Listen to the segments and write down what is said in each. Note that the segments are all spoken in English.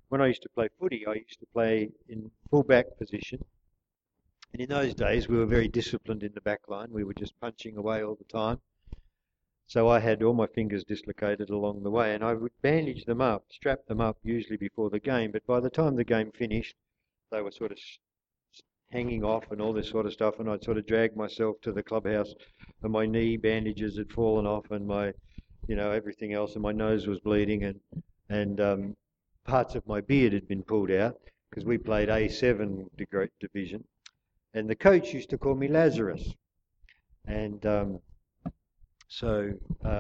when I used to play footy, I used to play in full-back position. And in those days, we were very disciplined in the back line. We were just punching away all the time. So I had all my fingers dislocated along the way, and I would bandage them up, strap them up usually before the game. But by the time the game finished, they were sort of hanging off and all this sort of stuff, and I'd sort of drag myself to the clubhouse, and my knee bandages had fallen off, and my, everything else, and my nose was bleeding, and parts of my beard had been pulled out because we played A7 division, and the coach used to call me Lazarus, and so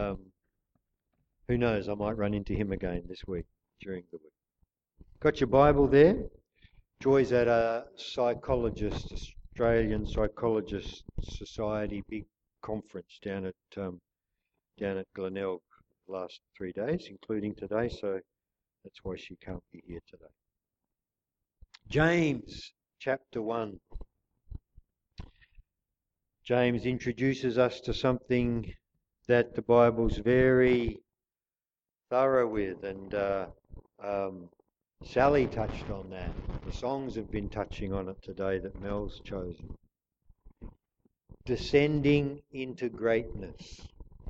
who knows? I might run into him again this week during the week. Got your Bible there? Joy's at a Australian Psychologist Society big conference down at Glenelg the last 3 days, including today, so that's why she can't be here today. James chapter 1. James introduces us to something that the Bible's very thorough with, and Sally touched on that. The songs have been touching on it today that Mel's chosen. Descending into greatness.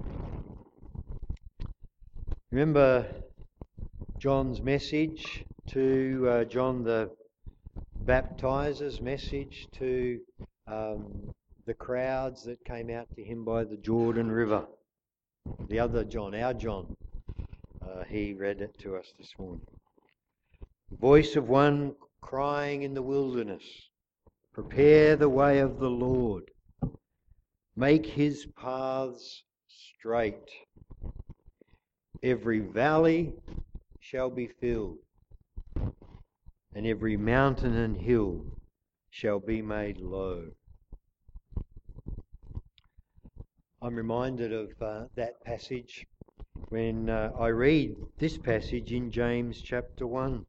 Remember John's message to John the Baptizer's message to the crowds that came out to him by the Jordan River. The other John, our John, he read it to us this morning. Voice of one crying in the wilderness, prepare the way of the Lord, make his paths straight. Every valley shall be filled, and every mountain and hill shall be made low. I'm reminded of that passage when I read this passage in James chapter 1.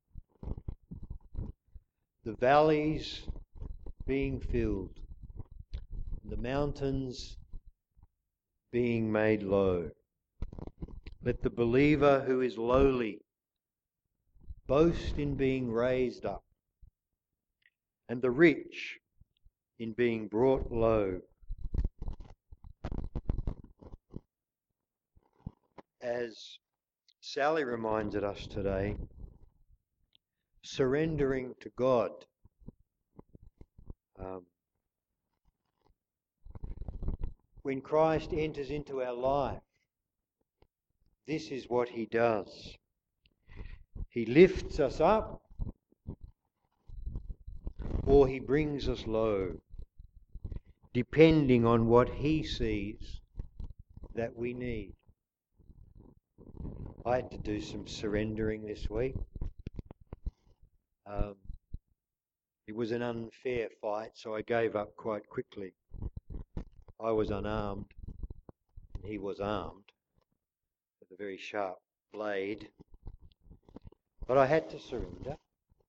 The valleys being filled, the mountains being made low. Let the believer who is lowly boast in being raised up, and the rich in being brought low. As Sally reminded us today, surrendering to God. When Christ enters into our life, this is what he does. He lifts us up, or he brings us low, depending on what he sees that we need. I had to do some surrendering this week. It was an unfair fight, so I gave up quite quickly. I was unarmed, and he was armed with a very sharp blade. But I had to surrender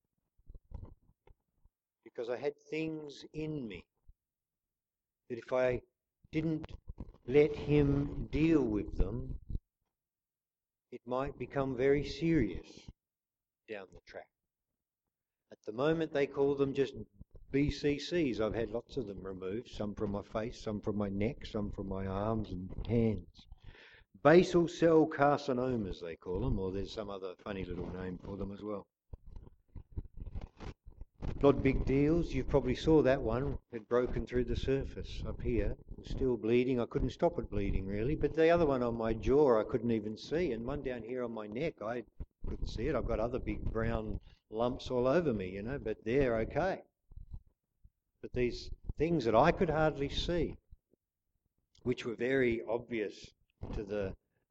because I had things in me that if I didn't let him deal with them, it might become very serious down the track. At the moment they call them just BCCs. I've had lots of them removed, some from my face, some from my neck, some from my arms and hands. Basal cell carcinomas they call them, or there's some other funny little name for them as well. Not big deals. You probably saw that one. It had broken through the surface up here. It was still bleeding. I couldn't stop it bleeding really, but the other one on my jaw I couldn't even see, and one down here on my neck I couldn't see it. I've got other big brown lumps all over me, but they're okay. But these things that I could hardly see, which were very obvious to the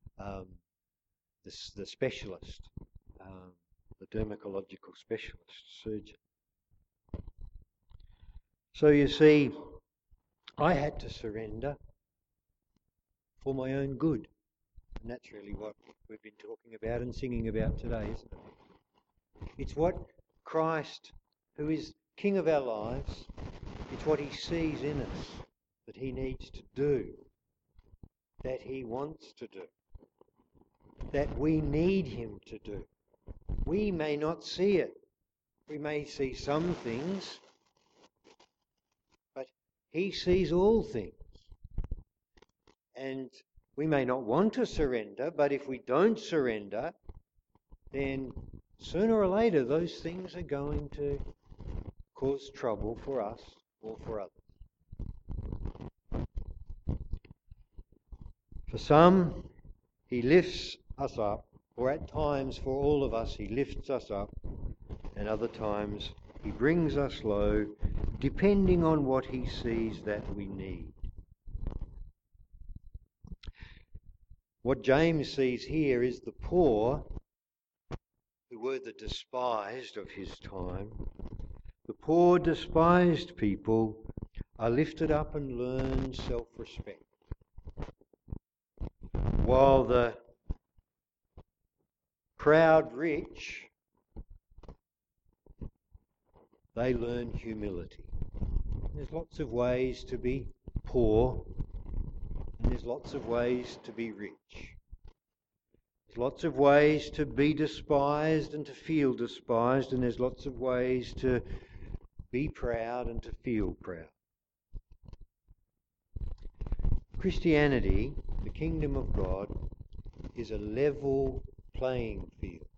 specialist, the dermatological specialist surgeon. So you see, I had to surrender for my own good. And that's really what we've been talking about and singing about today, isn't it? It's what Christ, who is King of our lives, it's what he sees in us that he needs to do, that he wants to do, that we need him to do. We may not see it. We may see some things, but he sees all things. And we may not want to surrender, but if we don't surrender, then sooner or later those things are going to cause trouble for us or for others. For some, he lifts us up, or at times for all of us he lifts us up, and other times he brings us low, depending on what he sees that we need. What James sees here is the poor, who were the despised of his time. The poor, despised people are lifted up and learn self-respect, while the proud rich, they learn humility. There's lots of ways to be poor, and there's lots of ways to be rich. There's lots of ways to be despised and to feel despised, and there's lots of ways to be proud and to feel proud. Christianity, the kingdom of God, is a level playing field.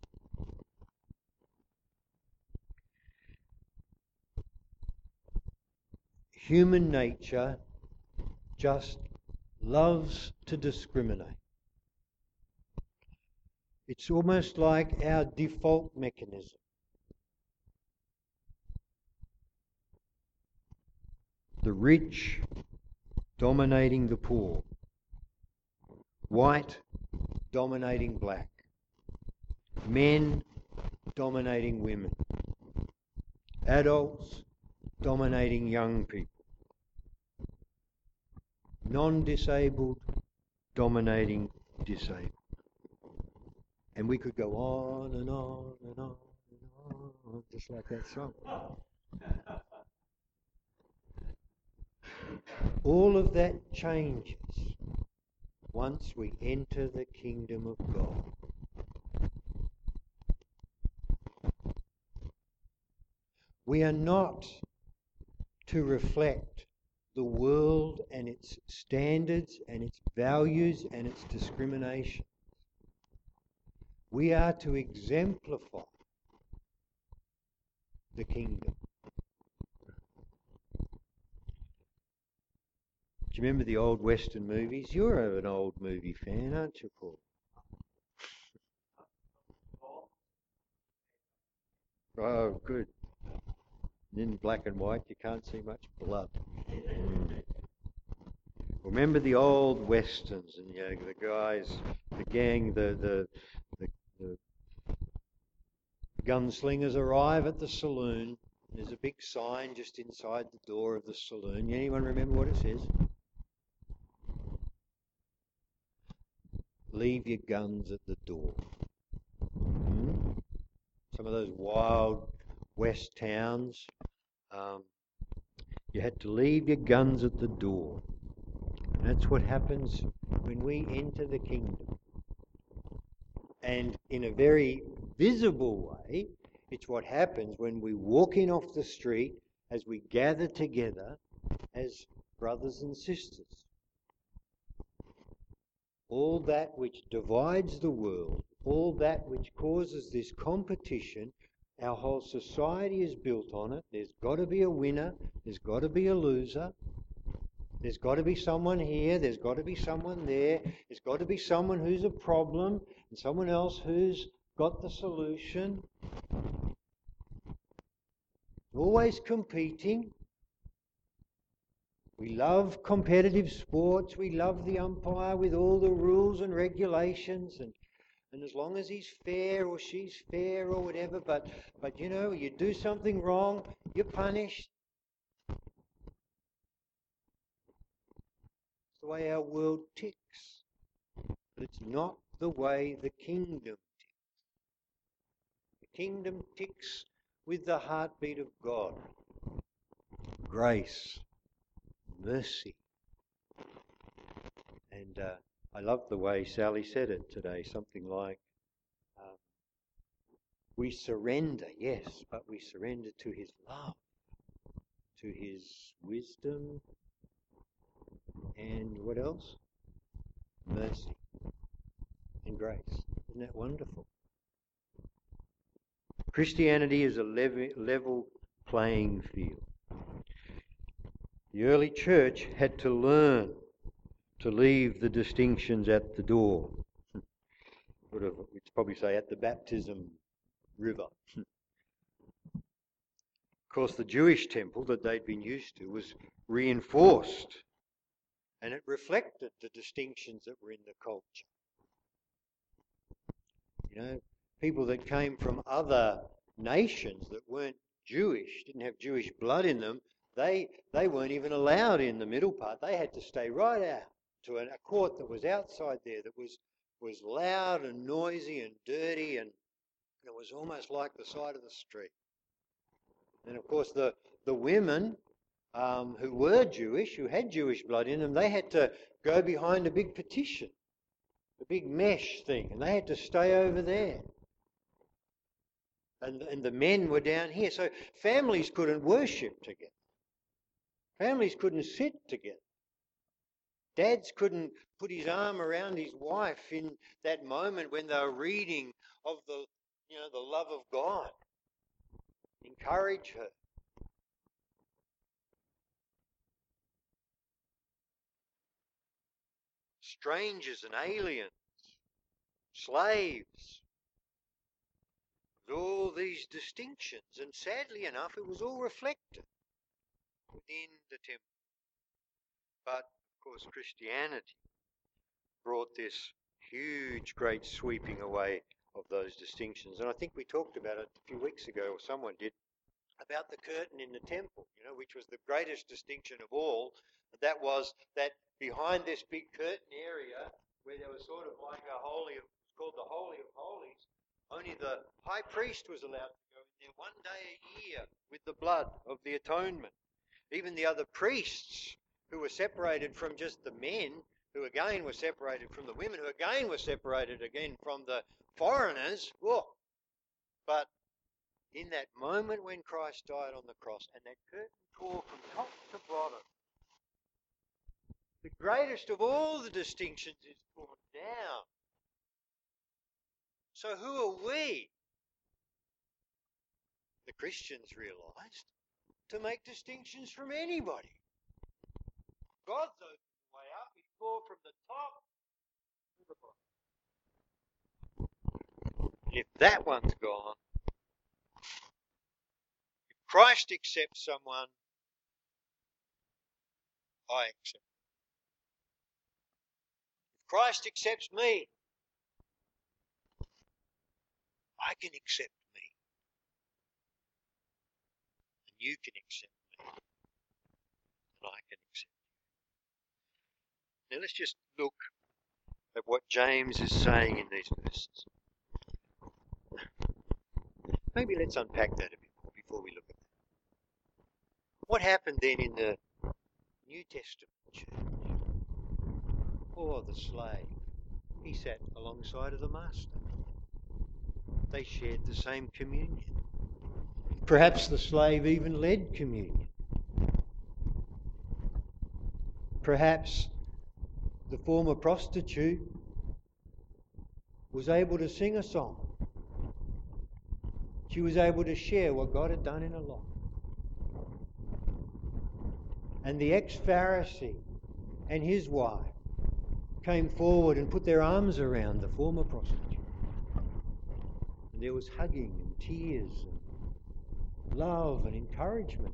Human nature just loves to discriminate. It's almost like our default mechanism. The rich dominating the poor. White dominating black. Men dominating women. Adults dominating young people. Non-disabled dominating disabled. And we could go on and on and on and on, just like that song. All of that changes once we enter the kingdom of God. We are not to reflect the world and its standards and its values and its discrimination. We are to exemplify the kingdom. Do you remember the old Western movies? You're an old movie fan, aren't you, Paul? Oh, good. In black and white, you can't see much blood. Remember the old westerns, and the guys, the gang, the gunslingers arrive at the saloon. There's a big sign just inside the door of the saloon. Anyone remember what it says? Leave your guns at the door. Some of those wild west towns, you had to leave your guns at the door. And that's what happens when we enter the kingdom. And in a very visible way, it's what happens when we walk in off the street as we gather together as brothers and sisters. All that which divides the world, all that which causes this competition, our whole society is built on it. There's got to be a winner, there's got to be a loser. There's got to be someone here, there's got to be someone there, there's got to be someone who's a problem and someone else who's got the solution. Always competing. We love competitive sports, we love the umpire with all the rules and regulations, and as long as he's fair or she's fair or whatever, but you do something wrong, you're punished. The way our world ticks, but it's not the way the kingdom ticks. The kingdom ticks with the heartbeat of God. Grace, mercy. And I love the way Sally said it today, something like, We surrender, yes, but we surrender to his love, to his wisdom, and what else? Mercy and grace. Isn't that wonderful? Christianity is a level playing field. The early church had to learn to leave the distinctions at the door. We'd probably say at the baptism river. Of course, the Jewish temple that they'd been used to was reinforced, and it reflected the distinctions that were in the culture. You know, people that came from other nations that weren't Jewish, didn't have Jewish blood in them, they weren't even allowed in the middle part. They had to stay right out to a court that was outside there, that was loud and noisy and dirty, and it was almost like the side of the street. And of course the women who were Jewish, who had Jewish blood in them, they had to go behind a big partition, a big mesh thing, and they had to stay over there. And the men were down here. So families couldn't worship together. Families couldn't sit together. Dads couldn't put his arm around his wife in that moment when they were reading of the love of God. Encourage her. Strangers and aliens, slaves, all these distinctions, and sadly enough it was all reflected within the temple. But of course Christianity brought this huge, great sweeping away of those distinctions. And I think we talked about it a few weeks ago, or someone did, about the curtain in the temple, which was the greatest distinction of all. That was that behind this big curtain area, where there was sort of like called the Holy of Holies, only the high priest was allowed to go in there one day a year with the blood of the atonement. Even the other priests, who were separated from just the men, who again were separated from the women, who again were separated again from the foreigners. But in that moment when Christ died on the cross and that curtain tore from top to bottom, the greatest of all the distinctions is torn down. So who are we, the Christians, realised, to make distinctions from anybody? God's opened the way up. He tore from the top to the bottom. And if that one's gone, if Christ accepts someone, I accept. If Christ accepts me, I can accept me. And you can accept me. And I can accept you. Now let's just look at what James is saying in these verses. Maybe let's unpack that a bit more before we look at that. What happened then in the New Testament church? Oh, the slave. He sat alongside of the master. They shared the same communion. Perhaps the slave even led communion. Perhaps the former prostitute was able to sing a song. She was able to share what God had done in her life. And the ex-Pharisee and his wife came forward and put their arms around the former prostitute. And there was hugging and tears and love and encouragement.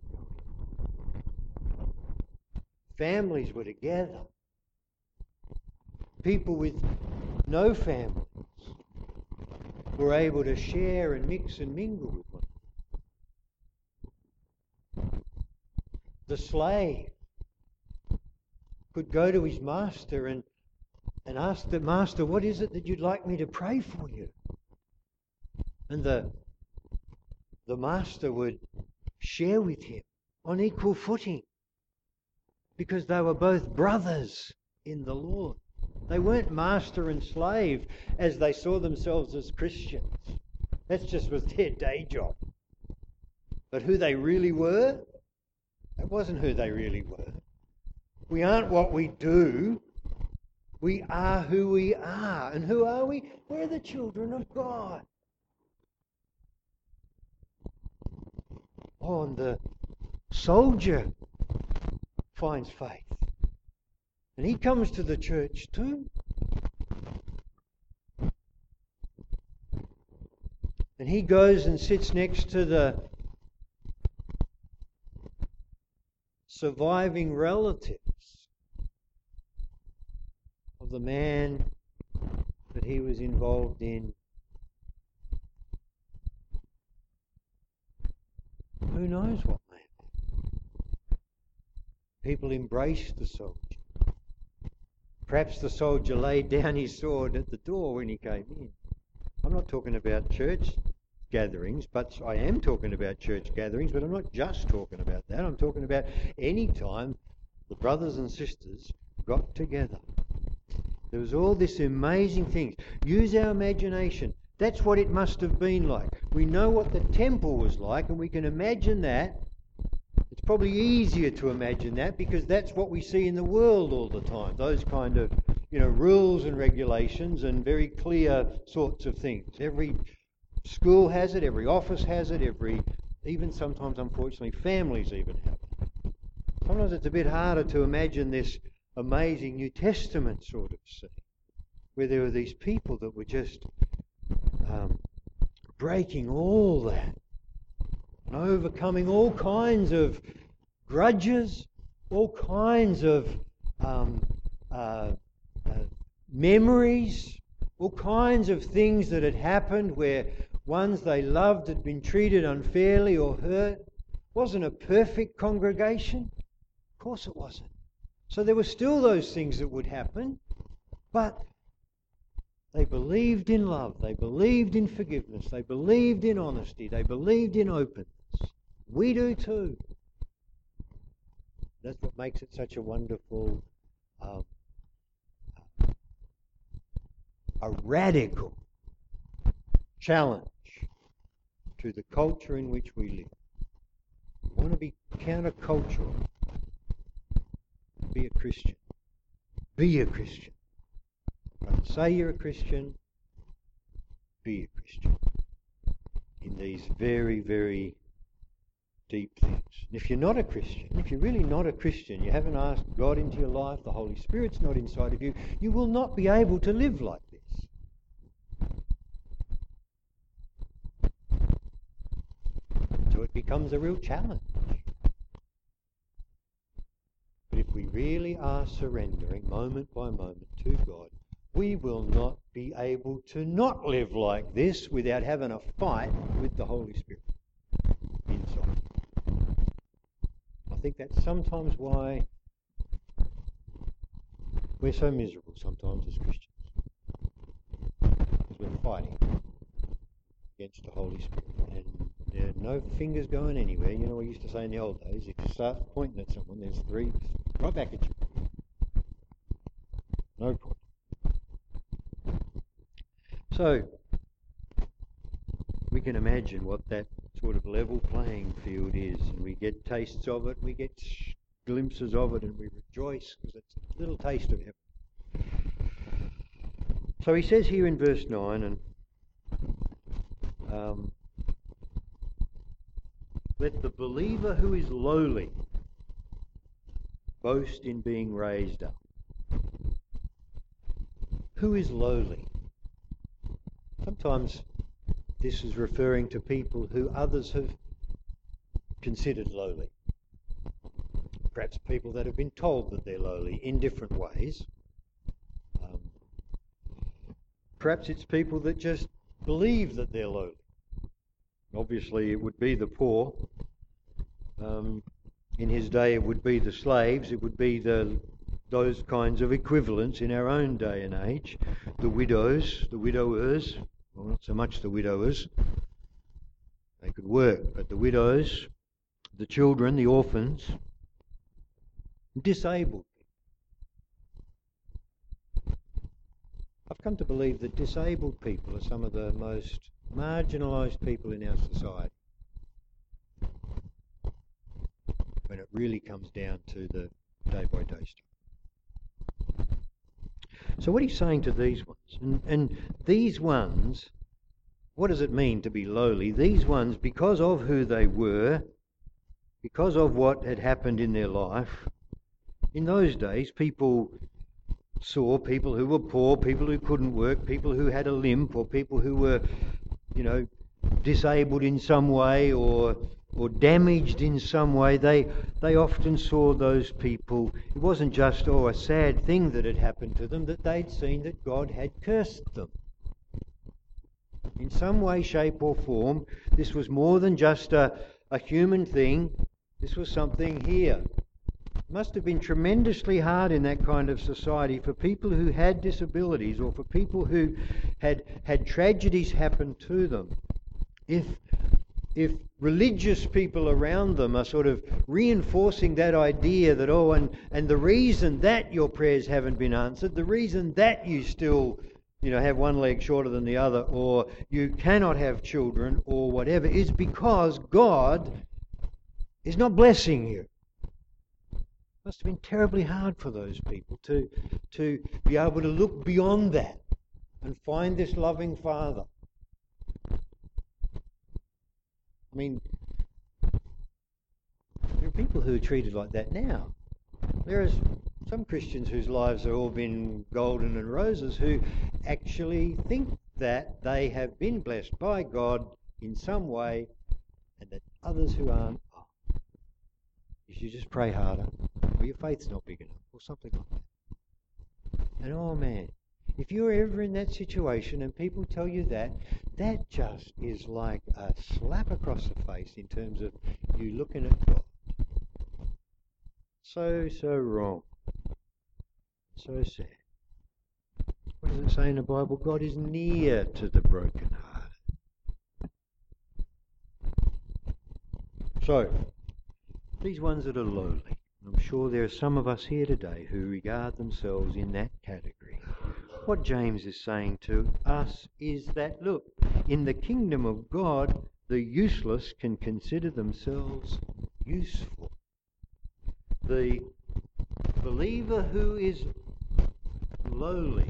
Families were together. People with no families were able to share and mix and mingle with one another. The slave could go to his master and ask the master, what is it that you'd like me to pray for you? And the master would share with him on equal footing, because they were both brothers in the Lord. They weren't master and slave as they saw themselves as Christians. That just was their day job. But who they really were, that wasn't who they really were. We aren't what we do. We are who we are. And who are we? We're the children of God. Oh, and the soldier finds faith. And he comes to the church too. And he goes and sits next to the surviving relatives of the man that he was involved in. Who knows what may happen? People embraced the soldier. Perhaps the soldier laid down his sword at the door when he came in. I'm not talking about church gatherings, but I am talking about church gatherings, but I'm not just talking about that. I'm talking about any time the brothers and sisters got together. There was all this amazing things. Use our imagination. That's what it must have been like. We know what the temple was like, and we can imagine that. It's probably easier to imagine that because that's what we see in the world all the time. Those kind of, rules and regulations and very clear sorts of things. Every school has it, every office has it, even sometimes, unfortunately, families even have it. Sometimes it's a bit harder to imagine this amazing New Testament sort of scene, where there were these people that were just breaking all that and overcoming all kinds of grudges, all kinds of memories, all kinds of things that had happened where ones they loved had been treated unfairly or hurt. Wasn't a perfect congregation? Of course it wasn't. So there were still those things that would happen, but they believed in love, they believed in forgiveness, they believed in honesty, they believed in openness. We do too. That's what makes it such a wonderful, a radical challenge to the culture in which we live. We want to be countercultural. Be a Christian. Be a Christian. Don't say you're a Christian. Be a Christian. In these very, very deep things. And if you're not a Christian, if you're really not a Christian, you haven't asked God into your life, the Holy Spirit's not inside of you, you will not be able to live like this. So it becomes a real challenge. But if we really are surrendering moment by moment to God, we will not be able to not live like this without having a fight with the Holy Spirit inside. I think that's sometimes why we're so miserable sometimes as Christians. Because we're fighting against the Holy Spirit. And there are no fingers going anywhere. You know, we used to say in the old days, if you start pointing at someone, there's three right back at you. No point. So, we can imagine what that sort of level playing field is, and we get tastes of it, we get glimpses of it, and we rejoice because it's a little taste of heaven. So he says here in verse 9, and let the believer who is lowly boast in being raised up. Who is lowly? Sometimes this is referring to people who others have considered lowly. Perhaps people that have been told that they're lowly in different ways. Perhaps it's people that just believe that they're lowly. Obviously it would be the poor. In his day it would be the slaves, it would be those kinds of equivalents in our own day and age. The widows, the widowers, well, not so much the widowers. They could work, but the widows, the children, the orphans, disabled. I've come to believe that disabled people are some of the most marginalised people in our society when it really comes down to the day-by-day stuff. So what he's saying to these ones, and these ones, what does it mean to be lowly? These ones, because of who they were, because of what had happened in their life, in those days people saw people who were poor, people who couldn't work, people who had a limp, or people who were, disabled in some way or damaged in some way. They often saw those people. It wasn't just a sad thing that had happened to them, that they'd seen that God had cursed them. In some way, shape or form, this was more than just a human thing. This was something here. It must have been tremendously hard in that kind of society for people who had disabilities, or for people who had tragedies happen to them. If religious people around them are sort of reinforcing that idea that, and the reason that your prayers haven't been answered, the reason that you still have one leg shorter than the other, or you cannot have children, or whatever, is because God is not blessing you. It must have been terribly hard for those people to be able to look beyond that and find this loving Father. I mean, there are people who are treated like that now. There are some Christians whose lives have all been golden and roses who actually think that they have been blessed by God in some way, and that others who aren't, you should just pray harder, or your faith's not big enough, or something like that. And man, if you're ever in that situation and people tell you that, that just is like a slap across the face in terms of you looking at God. So wrong. So sad. What does it say in the Bible? God is near to the brokenhearted. So, these ones that are lowly, I'm sure there are some of us here today who regard themselves in that category. What James is saying to us is that, look, in the kingdom of God, the useless can consider themselves useful. The believer who is lowly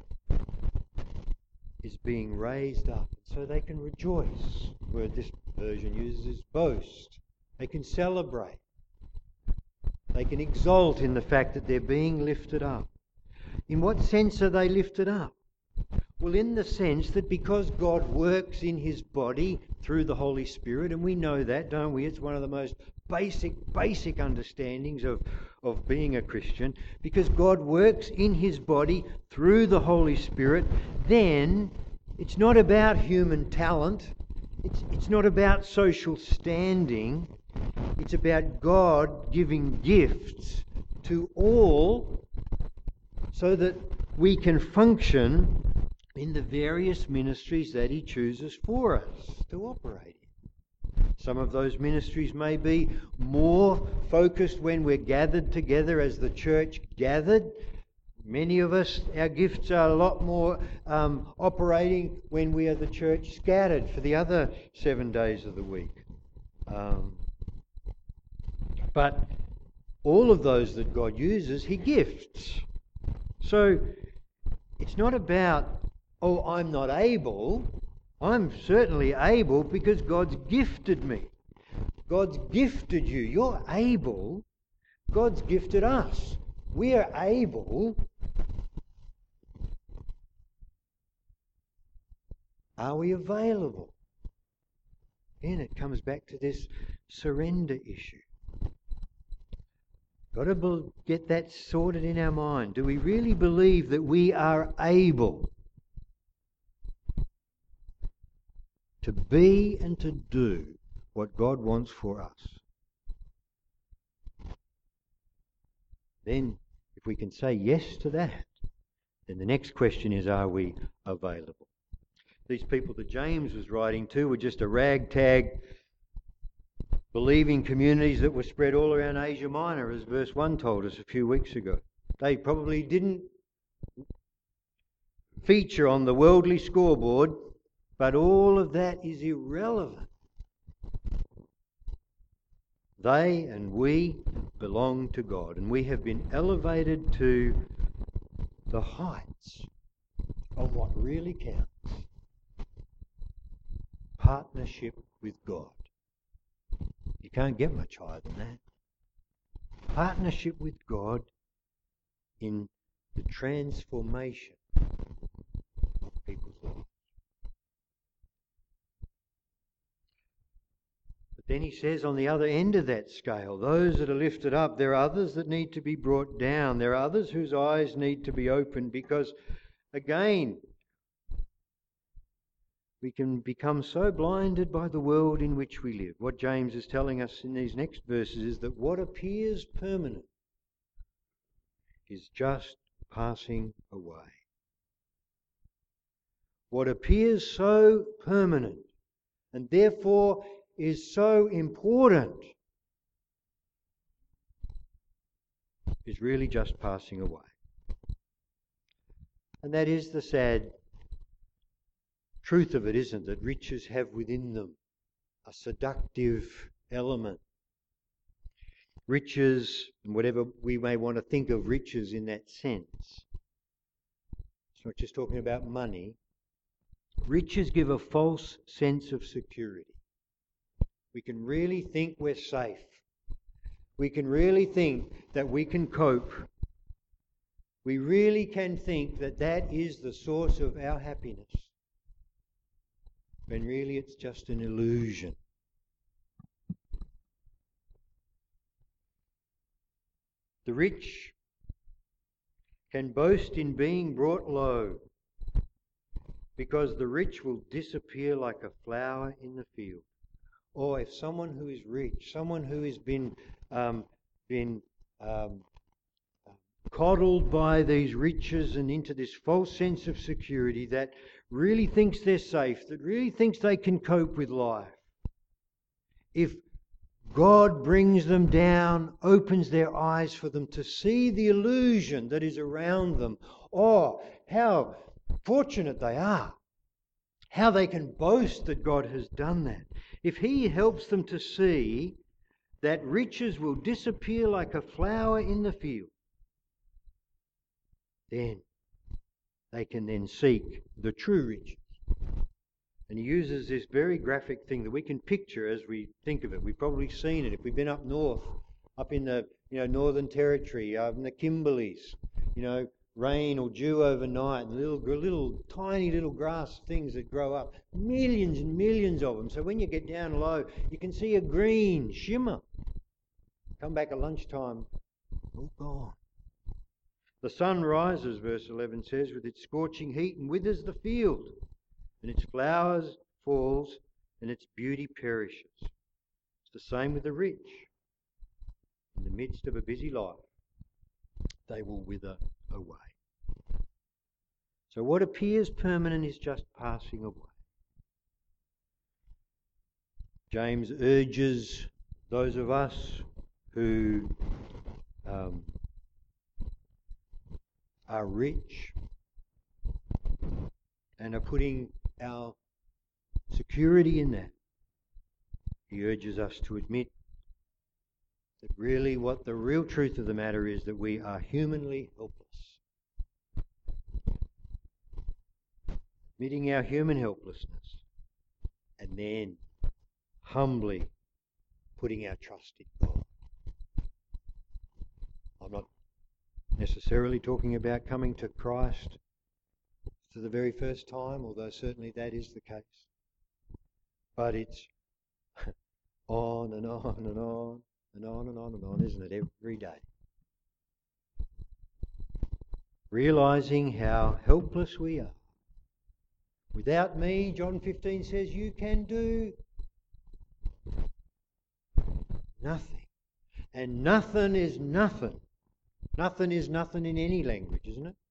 is being raised up, so they can rejoice. The word this version uses is boast. They can celebrate. They can exult in the fact that they're being lifted up. In what sense are they lifted up? Well, in the sense that because God works in his body through the Holy Spirit, and we know that, don't we? It's one of the most basic understandings of being a Christian. Because God works in his body through the Holy Spirit, then it's not about human talent. It's not about social standing. It's about God giving gifts to all so that we can function in the various ministries that he chooses for us to operate in. Some of those ministries may be more focused when we're gathered together as the church gathered. Many of us, our gifts are a lot more operating when we are the church scattered for the other 7 days of the week. But all of those that God uses, he gifts. So it's not about, I'm not able. I'm certainly able because God's gifted me. God's gifted you. You're able. God's gifted us. We are able. Are we available? Again, it comes back to this surrender issue. Got to get that sorted in our mind. Do we really believe that we are able to be and to do what God wants for us? Then, if we can say yes to that, then the next question is, are we available? These people that James was writing to were just a ragtag believing communities that were spread all around Asia Minor, as verse 1 told us a few weeks ago. They probably didn't feature on the worldly scoreboard, but all of that is irrelevant. They and we belong to God, and we have been elevated to the heights of what really counts. Partnership with God. You can't get much higher than that. Partnership with God in the transformation of people's lives. But then he says on the other end of that scale, those that are lifted up, there are others that need to be brought down. There are others whose eyes need to be opened because, again, we can become so blinded by the world in which we live. What James is telling us in these next verses is that what appears permanent is just passing away. What appears so permanent and therefore is so important is really just passing away. And that is the sad truth of it, isn't it? That riches have within them a seductive element. Riches, and whatever we may want to think of riches in that sense, it's not just talking about money. Riches give a false sense of security. We can really think we're safe. We can really think that we can cope. We really can think that that is the source of our happiness, when really it's just an illusion. The rich can boast in being brought low, because the rich will disappear like a flower in the field. Or if someone who is rich, someone who has been coddled by these riches and into this false sense of security, that really thinks they're safe, that really thinks they can cope with life, if God brings them down, opens their eyes for them to see the illusion that is around them, how fortunate they are, how they can boast that God has done that. If He helps them to see that riches will disappear like a flower in the field, then they can then seek the true riches. And he uses this very graphic thing that we can picture as we think of it. We've probably seen it if we've been up north, up in the Northern Territory, in the Kimberleys. Rain or dew overnight, and little tiny little grass things that grow up, millions and millions of them. So when you get down low, you can see a green shimmer. Come back at lunchtime, all gone. The sun rises, verse 11 says, with its scorching heat and withers the field, and its flowers falls, and its beauty perishes. It's the same with the rich. In the midst of a busy life, they will wither away. So what appears permanent is just passing away. James urges those of us who are rich and are putting our security in that. He urges us to admit that really what the real truth of the matter is, that we are humanly helpless. Admitting our human helplessness, and then humbly putting our trust in God. I'm not necessarily talking about coming to Christ for the very first time, although certainly that is the case. But it's on and on and on and on and on and on, isn't it, every day? Realising how helpless we are. Without me, John 15 says, you can do nothing. And nothing is nothing. Nothing is nothing in any language, isn't it?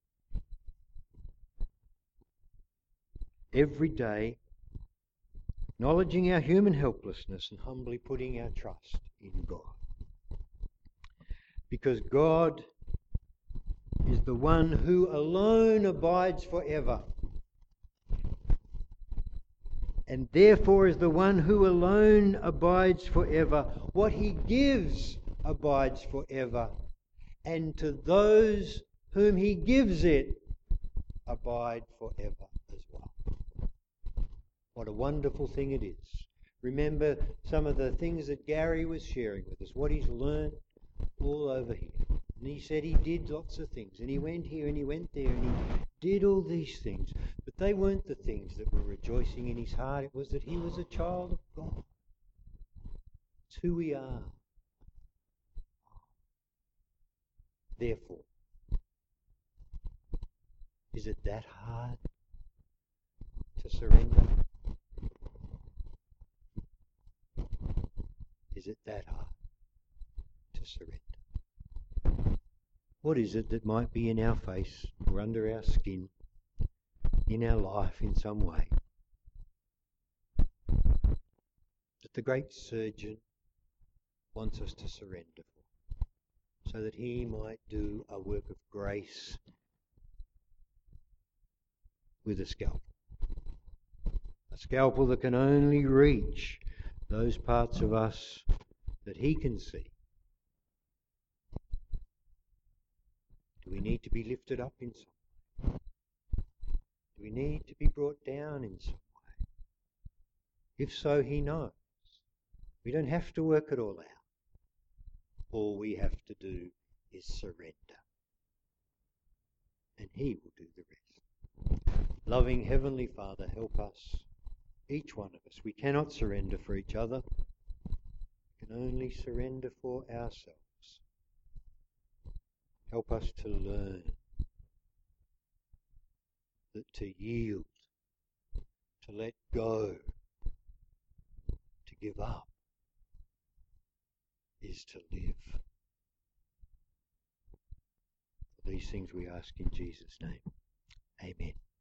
Every day, acknowledging our human helplessness and humbly putting our trust in God. Because God is the one who alone abides forever, and therefore is the one who alone abides forever. What he gives abides forever, and to those whom he gives it abide forever as well. What a wonderful thing it is. Remember some of the things that Gary was sharing with us, what he's learned all over here. And he said he did lots of things, and he went here and he went there and he did all these things. But they weren't the things that were rejoicing in his heart. It was that he was a child of God. It's who we are. Therefore, is it that hard to surrender? Is it that hard to surrender? What is it that might be in our face or under our skin, in our life in some way, that the great surgeon wants us to surrender for, so that he might do a work of grace with a scalpel? A scalpel that can only reach those parts of us that he can see. Do we need to be lifted up in some way? Do we need to be brought down in some way? If so, he knows. We don't have to work it all out. All we have to do is surrender. And he will do the rest. Loving Heavenly Father, help us, each one of us. We cannot surrender for each other. We can only surrender for ourselves. Help us to learn that to yield, to let go, to give up, is to live. For these things we ask in Jesus' name. Amen.